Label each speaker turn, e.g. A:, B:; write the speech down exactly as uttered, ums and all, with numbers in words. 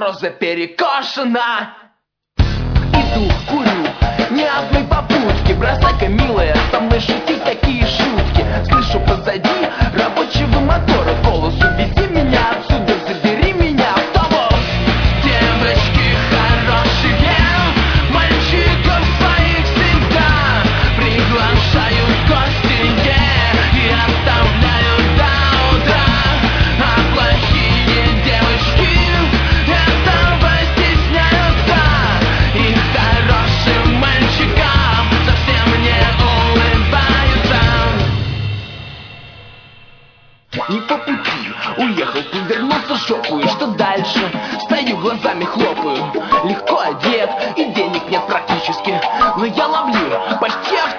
A: роза перекошена. Иду, курю, ни одной попутки. Бросай-ка, милая, со мной шутить такие шутки. Слышу позади рабочего мотора голос: увези меня отсюда, забери меня в автобус. Девочки хорошие, мальчиков своих всегда приглашают в гости, yeah, и оставляют до утра. А плохие девочки этого стесняются, и хорошим мальчикам совсем не улыбаются. Не по пути, уехал, повернулся жопу. И что дальше? Стою, глазами хлопаю. Легко одет, и денег нет практически, но я ловлю почти автоматически